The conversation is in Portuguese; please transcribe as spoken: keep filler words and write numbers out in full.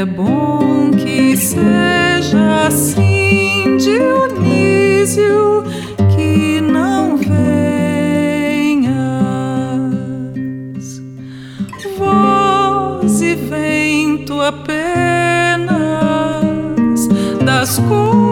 É bom que seja assim, Dionísio, que não venhas voz e vento apenas das cores